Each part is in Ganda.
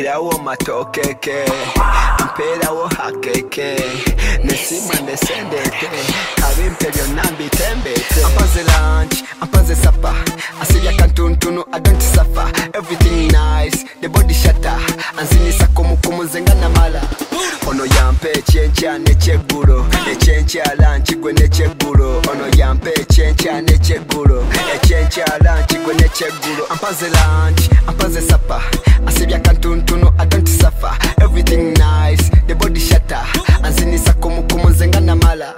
Mperawo matokeke, mperawo hakeke, nesima nesendete, kabimpe byonna mbitembete. Ampanze lunch, ampanze supper, asibya kantuntunu I don't suffer. Everything nice, the body shatter, anzinisa kumukumu nzenga namala. Ono yampe ekyenkya n'ekyeggulo, ekyenkya lunch gwe n'ekyeggulo. Ono yampe ekyenkya n'ekyeggulo, ekyenkya lunch gwe n'ekyeggulo. Ampanze lunch, ampanze supper, asibya kantuntunu I don't suffer. Everything nice, the body shatter, anzinisa kumukumu nzenga namala.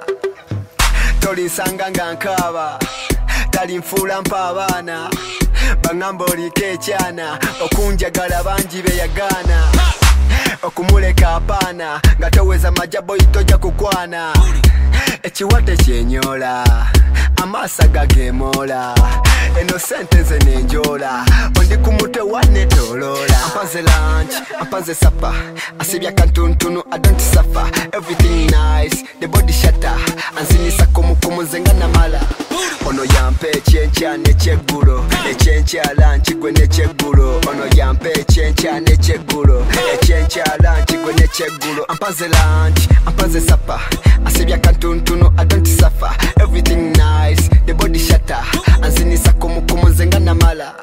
Tolinsanga nga nkaaba, talinfuula mpa abaana, bangamba oliko ekyana, okunjagala bangi beyagaana, okumuleka apaana, nga toweza majabo itojja kukwana. Ekiwadde kyenyola, amaaso gageemoola, eno sente nze nenjola, ondi ku mutwe wanetoloola. Ampanze lunch, ampanze supper, asibya kantuntunu I don't suffer. Everything nice, the body shatter, anzinisa kumukumu nzenga namala. Ono yampe ekyenkya n'ekyeggulo, ekyenkya lunch gwe n'ekyeggulo. Ono yampe ekyenkya n'ekyeggulo, ekyenkya lunch gwe n'ekyeggulo. Ampanze lunch, ampanze supper, asibya kantuntunu I don't suffer. Everything nice, the body shatter, anzinisa kumukumu nzenga namala.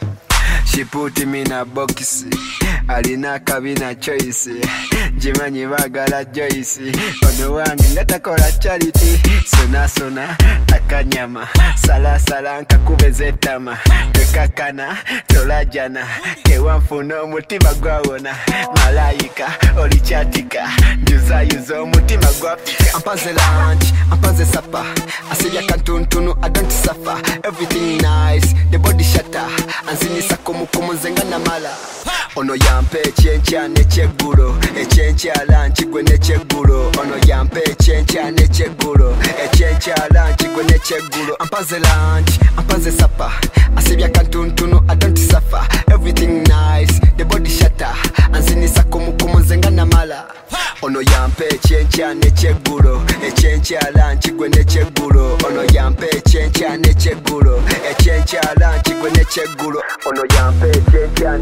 She put him in a box, alina kabina choice, jimanyi bagala Joyce. Ono wange ngatakola charity, sona sona akanyama, sala sala nkakubeze ettama, tekakana tolajana, kewanfuna omutima gwawona, malayika olikyatika, njuzayuza omutima gwafika. Ampanze lunch, ampanze supper, asibya kantuntunu I don't suffer. Everything nice, the body shatter, anzinisa kumukumu nzenga namala. Ono yampe ekyenkya n'ekyeggulo, ekyenkya lunch gwe n'ekyeggulo. Ono yampe ekyenkya n'ekyeggulo, ekyenkya lunch gwe n'ekyeggulo. Ampanze lunch, ampanze supper, asibya kantuntunu I don't suffer. Everything nice, the body shatter, anzinisa kumukumu nzenga namala. Ono yampe ekyenkya n'ekyeggulo, ekyenkya lunch gwe n'ekyeggulo. Ono yampe ekyenkya n'ekyeggulo, ekyenkya lunch gwe n'ekyeggulo. Ono yampe ekyenkya